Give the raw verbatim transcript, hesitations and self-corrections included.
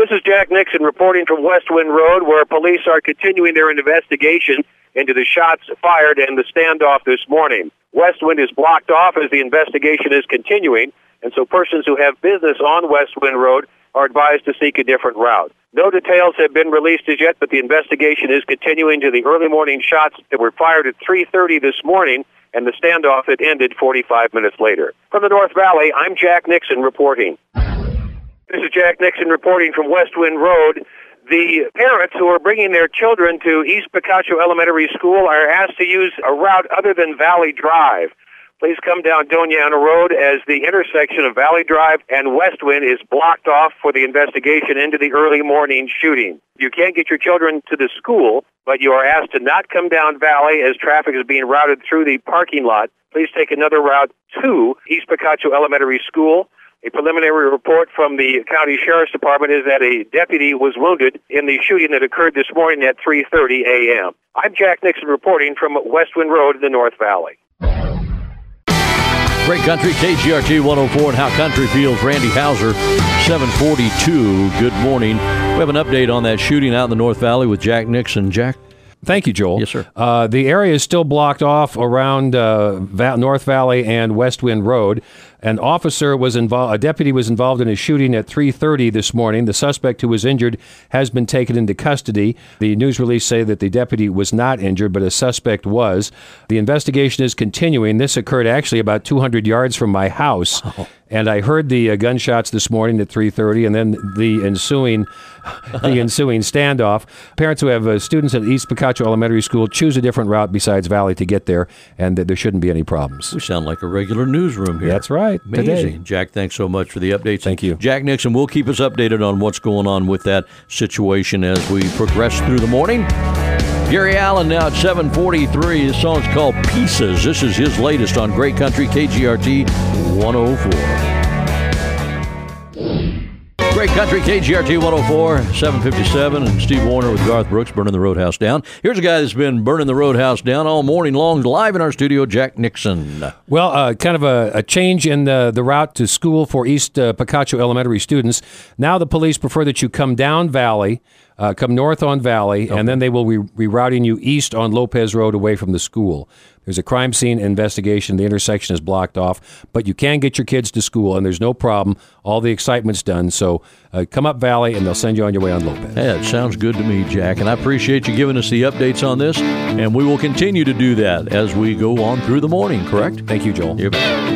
This is Jack Nixon reporting from West Wind Road, where police are continuing their investigation into the shots fired and the standoff this morning. West Wind is blocked off as the investigation is continuing, and so persons who have business on West Wind Road are advised to seek a different route. No details have been released as yet, but the investigation is continuing to the early morning shots that were fired at three thirty this morning and the standoff that ended forty-five minutes later. From the North Valley, I'm Jack Nixon reporting. This is Jack Nixon reporting from West Wind Road. The parents who are bringing their children to East Picacho Elementary School are asked to use a route other than Valley Drive. Please come down Doñana Road as the intersection of Valley Drive and West Wind is blocked off for the investigation into the early morning shooting. You can't get your children to the school, but you are asked to not come down Valley as traffic is being routed through the parking lot. Please take another route to East Picacho Elementary School. A preliminary report from the County Sheriff's Department is that a deputy was wounded in the shooting that occurred this morning at three thirty a.m. I'm Jack Nixon reporting from West Wind Road in the North Valley. Great Country, K G R T one oh four, and How Country Feels. Randy Hauser, seven forty-two. Good morning. We have an update on that shooting out in the North Valley with Jack Nixon. Jack? Thank you, Joel. Yes, sir. Uh, the area is still blocked off around uh, Va- North Valley and West Wind Road. An officer was involved, a deputy was involved in a shooting at three thirty this morning. The suspect who was injured has been taken into custody. The news release say that the deputy was not injured, but a suspect was. The investigation is continuing. This occurred actually about two hundred yards from my house. Oh. And I heard the uh, gunshots this morning at three thirty, and then the ensuing the ensuing standoff. Parents who have uh, students at East Picacho Elementary School choose a different route besides Valley to get there, and th- there shouldn't be any problems. We sound like a regular newsroom here. That's right. Amazing. Today. Jack, thanks so much for the updates. Thank you. Jack Nixon will keep us updated on what's going on with that situation as we progress through the morning. Gary Allen now at seven forty-three. His song's called Pieces. This is his latest on Great Country, K G R T one oh four. Great Country, K G R T one oh four, seven fifty-seven, and Steve Warner with Garth Brooks burning the Roadhouse down. Here's a guy that's been burning the Roadhouse down all morning long, live in our studio, Jack Nixon. Well, uh, kind of a, a change in the, the route to school for East uh, Picacho Elementary students. Now the police prefer that you come down Valley, uh, come north on Valley, okay. and then they will be rerouting you east on Lopez Road away from the school. There's a crime scene investigation. The intersection is blocked off, but you can get your kids to school, and there's no problem. All the excitement's done. So uh, come up Valley, and they'll send you on your way on Lopez. Hey, that sounds good to me, Jack, and I appreciate you giving us the updates on this, and we will continue to do that as we go on through the morning, correct? Thank you, Joel. You bet.